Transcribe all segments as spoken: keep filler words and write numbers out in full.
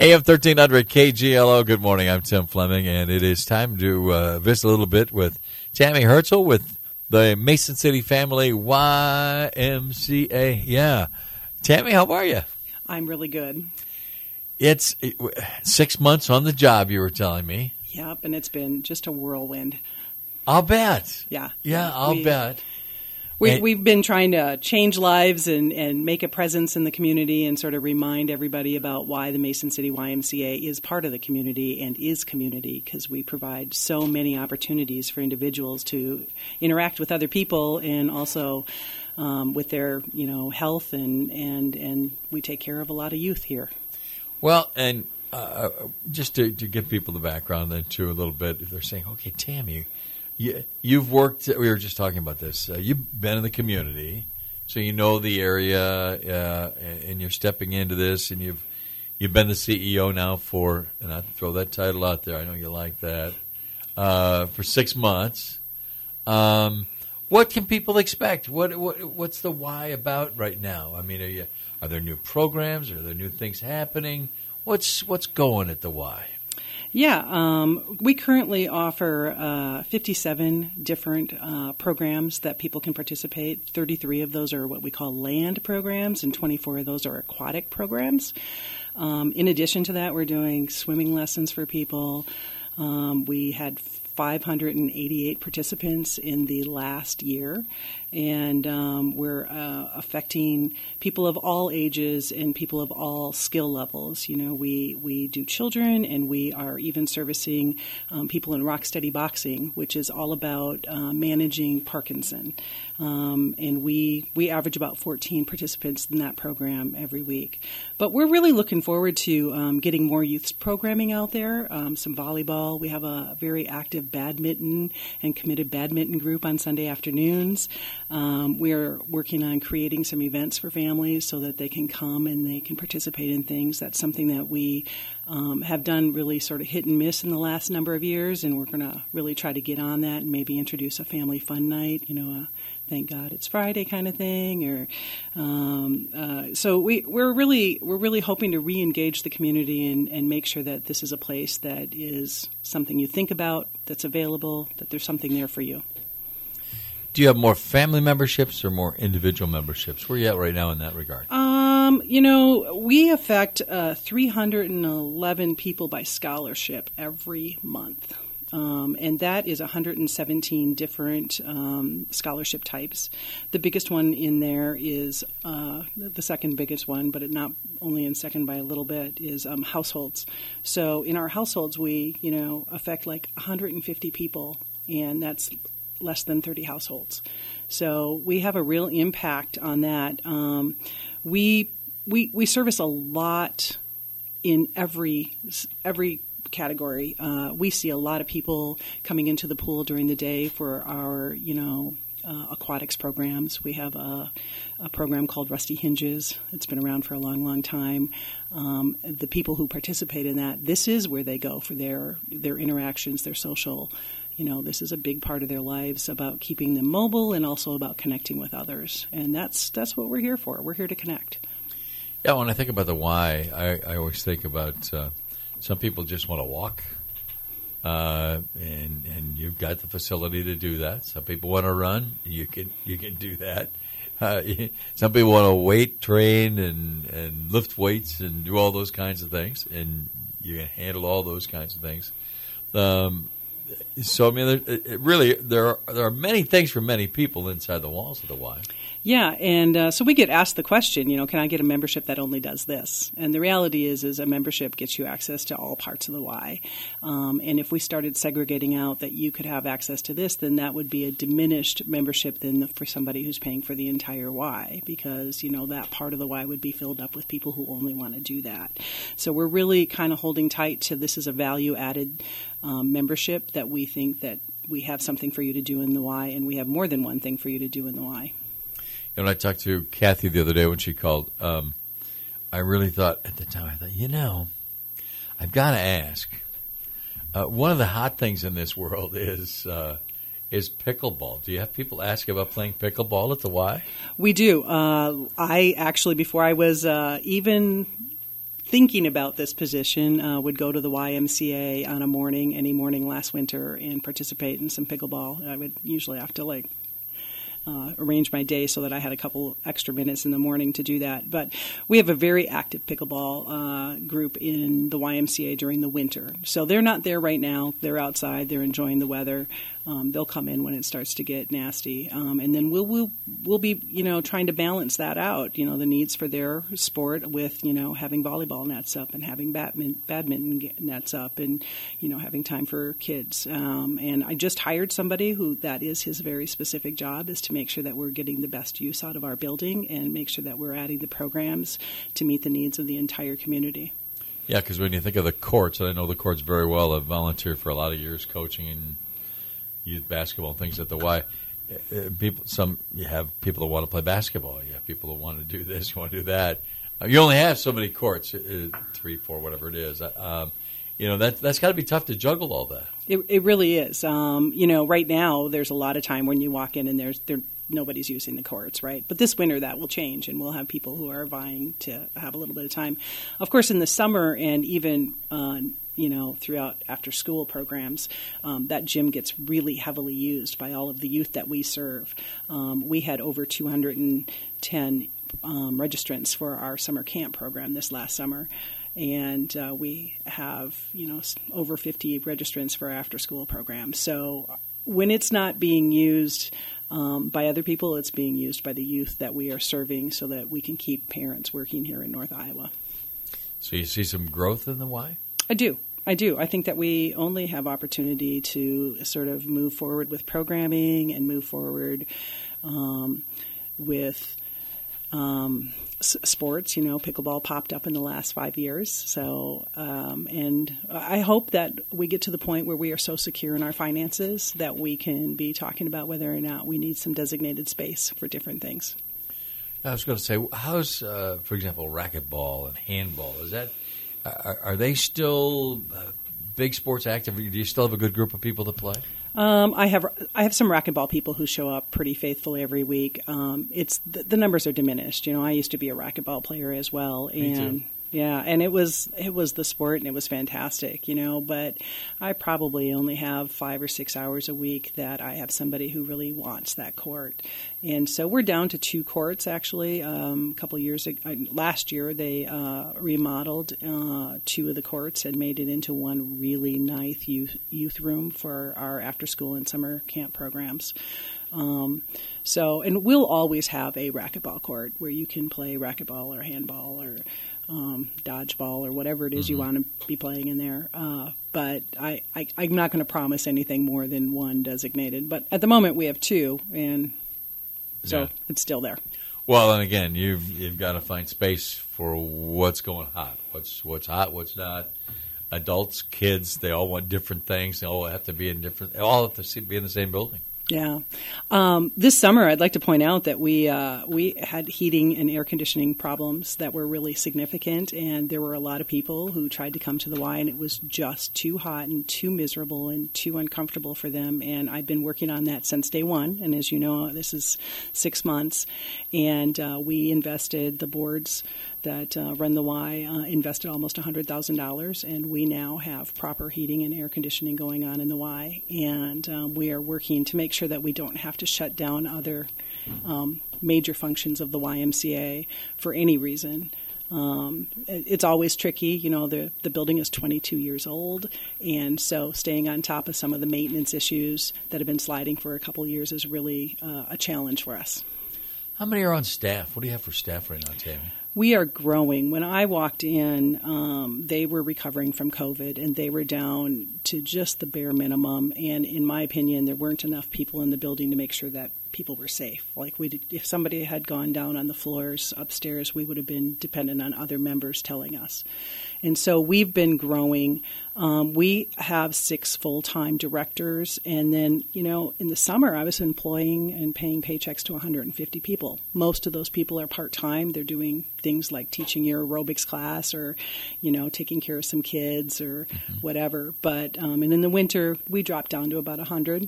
A M thirteen hundred K G L O. Good morning. I'm Tim Fleming, and it is time to uh, visit a little bit with Tammy Herzl with the Mason City Family Y M C A. Yeah. Tammy, how are you? I'm really good. It's it, six months on the job, you were telling me. Yep, and it's been just a whirlwind. I'll bet. Yeah. Yeah, I'll we, bet. We, and, we've been trying to change lives and, and make a presence in the community and sort of remind everybody about why the Mason City Y M C A is part of the community and is community, because we provide so many opportunities for individuals to interact with other people and also um, with their, you know, health, and, and, and we take care of a lot of youth here. Well, and uh, just to, to give people the background then too a little bit, if they're saying, okay, Tammy, you, you've worked, we were just talking about this, uh, you've been in the community, so you know the area, uh, and you're stepping into this, and you've you've been the C E O now for, and I throw that title out there, I know you like that, uh, for six months. Um, what can people expect? What, what What's the why about right now? I mean, are you, are there new programs? Are there new things happening? What's what's going at the Y? Yeah, um, we currently offer uh, fifty-seven different uh, programs that people can participate. thirty-three of those are what we call land programs, and twenty-four of those are aquatic programs. Um, in addition to that, we're doing swimming lessons for people. Um, we had five hundred eighty-eight participants in the last year, and um, we're uh, affecting people of all ages and people of all skill levels. You know, we, we do children, and we are even servicing um, people in rock steady boxing, which is all about uh, managing Parkinson. Um, and we we average about fourteen participants in that program every week. But we're really looking forward to um, getting more youth programming out there, um, some volleyball. We have a very active badminton and committed badminton group on Sunday afternoons. Um, we're working on creating some events for families so that they can come and they can participate in things. That's something that we um, have done really sort of hit and miss in the last number of years, and we're going to really try to get on that and maybe introduce a family fun night, you know, a thank God it's Friday kind of thing, or um, uh, so we we're really we're really hoping to re-engage the community and, and make sure that this is a place that is something you think about, that's available, that there's something there for you. Do you have more family memberships or more individual memberships? Where are you at right now in that regard? Um, you know, we affect uh, three hundred eleven people by scholarship every month. Um, and that is one hundred seventeen different um, scholarship types. The biggest one in there is uh, the second biggest one, but it not only in second by a little bit, is um, households. So in our households, we, you know, affect like one hundred fifty people, and that's less than thirty households. So we have a real impact on that. Um, we we we service a lot in every every. category. Uh, we see a lot of people coming into the pool during the day for our, you know, uh, aquatics programs. We have a, a program called Rusty Hinges. It's been around for a long, long time. Um, the people who participate in that, this is where they go for their their interactions, their social. You know, this is a big part of their lives, about keeping them mobile and also about connecting with others. And that's that's what we're here for. We're here to connect. Yeah, when I think about the why, I, I always think about uh, some people just want to walk, uh, and and you've got the facility to do that. Some people want to run, you can you can do that. Uh, some people want to weight train and, and lift weights and do all those kinds of things, and you can handle all those kinds of things. Um, so I mean, there, it really there are, there are many things for many people inside the walls of the Y. Yeah, and uh, so we get asked the question, you know, can I get a membership that only does this? And the reality is, is a membership gets you access to all parts of the Y. Um, and if we started segregating out that you could have access to this, then that would be a diminished membership than for somebody who's paying for the entire Y, because, you know, that part of the Y would be filled up with people who only want to do that. So we're really kind of holding tight to this is a value-added um, membership that we think that we have something for you to do in the Y, and we have more than one thing for you to do in the Y. And I talked to Kathy the other day when she called. Um, I really thought at the time, I thought, you know, I've got to ask. Uh, one of the hot things in this world is uh, is pickleball. Do you have people ask about playing pickleball at the Y? We do. Uh, I actually, before I was uh, even thinking about this position uh, would go to the Y M C A on a morning, any morning last winter, and participate in some pickleball. I would usually have to like Uh, arrange my day so that I had a couple extra minutes in the morning to do that. But we have a very active pickleball uh, group in the Y M C A during the winter. So they're not there right now. They're outside. They're enjoying the weather. Um, they'll come in when it starts to get nasty. Um, and then we'll, we'll we'll be, you know, trying to balance that out, you know, the needs for their sport with, you know, having volleyball nets up and having badminton, badminton nets up and, you know, having time for kids. Um, and I just hired somebody who that is his very specific job, is to make sure that we're getting the best use out of our building and make sure that we're adding the programs to meet the needs of the entire community. Yeah, because when you think of the courts, and I know the courts very well, I've volunteered for a lot of years coaching in youth basketball and things at the Y. Uh, people, some you have people that want to play basketball. You have people that want to do this, you want to do that. Uh, you only have so many courts, uh, three, four, whatever it is. Uh, um, you know that that's got to be tough to juggle all that. It, it really is. Um, you know, right now there's a lot of time when you walk in and there's there nobody's using the courts, right? But this winter that will change, and we'll have people who are vying to have a little bit of time. Of course, in the summer and even uh, you know, throughout after-school programs, um, that gym gets really heavily used by all of the youth that we serve. Um, we had over two hundred ten um, registrants for our summer camp program this last summer, and uh, we have, you know, over fifty registrants for our after-school program. So when it's not being used um, by other people, it's being used by the youth that we are serving so that we can keep parents working here in North Iowa. So you see some growth in the Y? I do. I do. I think that we only have opportunity to sort of move forward with programming and move forward um, with um, s- sports. You know, pickleball popped up in the last five years. So, um, and I hope that we get to the point where we are so secure in our finances that we can be talking about whether or not we need some designated space for different things. I was going to say, how's, uh, for example, racquetball and handball? Is that Are, are they still uh, big sports active? Do you still have a good group of people to play? Um, I have I have some racquetball people who show up pretty faithfully every week. Um, it's the, the numbers are diminished. You know, I used to be a racquetball player as well, Me and too. yeah, and it was it was the sport and it was fantastic. You know, but I probably only have five or six hours a week that I have somebody who really wants that court, and so we're down to two courts actually. Um, a couple of years ago, last year they uh, remodeled uh, two of the courts and made it into one really nice youth youth room for our after school and summer camp programs. Um, so, and we'll always have a racquetball court where you can play racquetball or handball or um, dodgeball or whatever it is mm-hmm. you want to be playing in there. Uh, but I, I, I'm not going to promise anything more than one designated. But at the moment we have two, and so yeah. it's still there. Well, and again, you've you've got to find space for what's going hot, what's what's hot, what's not. Adults, kids, they all want different things. They all have to be in different. They all have to be in the same building. Yeah. Um, this summer, I'd like to point out that we uh, we had heating and air conditioning problems that were really significant, and there were a lot of people who tried to come to the Y, and it was just too hot and too miserable and too uncomfortable for them. And I've been working on that since day one, and as you know, this is six months, and uh, we invested, the boards that uh, run the Y uh, invested almost one hundred thousand dollars, and we now have proper heating and air conditioning going on in the Y, and um, we are working to make sure that we don't have to shut down other um, major functions of the Y M C A for any reason. Um, it's always tricky. You know, the, the building is twenty-two years old, and so staying on top of some of the maintenance issues that have been sliding for a couple of years is really uh, a challenge for us. How many are on staff? What do you have for staff right now, Tammy? We are growing. When I walked in, um, they were recovering from COVID, and they were down to just the bare minimum. And in my opinion, there weren't enough people in the building to make sure that people were safe. Like, we, if somebody had gone down on the floors upstairs, we would have been dependent on other members telling us. And so we've been growing. Um, we have six full-time directors, and then, you know, in the summer I was employing and paying paychecks to one hundred fifty people. Most of those people are part-time. They're doing things like teaching your aerobics class or, you know, taking care of some kids or mm-hmm. whatever. But um, and in the winter we dropped down to about one hundred.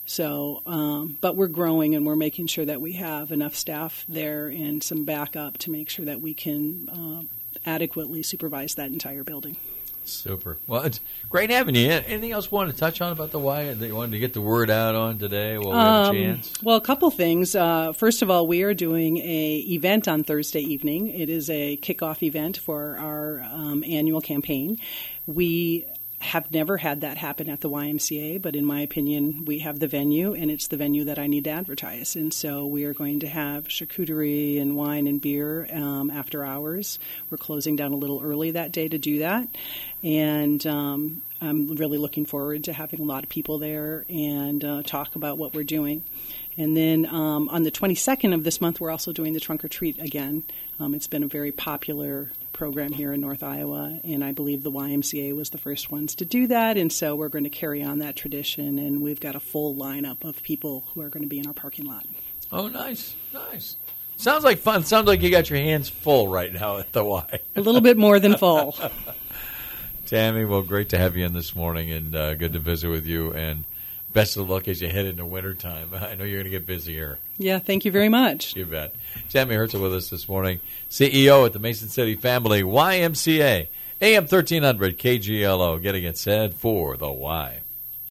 So, um, but we're growing, and we're making sure that we have enough staff there and some backup to make sure that we can uh, adequately supervise that entire building. Super. Well, it's great having you. Anything else you want to touch on about the Y that you wanted to get the word out on today while we have a Um, chance? well, a couple things. Uh, first of all, we are doing a event on Thursday evening. It is a kickoff event for our um, annual campaign. We have never had that happen at the Y M C A, but in my opinion, we have the venue, and it's the venue that I need to advertise. And so we are going to have charcuterie and wine and beer um, after hours. We're closing down a little early that day to do that. And um, I'm really looking forward to having a lot of people there and uh, talk about what we're doing. And then um, on the twenty-second of this month, we're also doing the Trunk or Treat again. Um, it's been a very popular program here in North Iowa, and I believe the Y M C A was the first ones to do that, and so we're going to carry on that tradition, and we've got a full lineup of people who are going to be in our parking lot. Oh, nice, nice. Sounds like fun. Sounds like you got your hands full right now at the Y. A little bit more than full. Tammy, well, great to have you in this morning, and uh, good to visit with you, and best of luck as you head into wintertime. I know you're going to get busier. Yeah, thank you very much. You bet. Tammy Herzl with us this morning, C E O at the Mason City Family Y M C A, A M thirteen hundred K G L O, getting it said for the Y.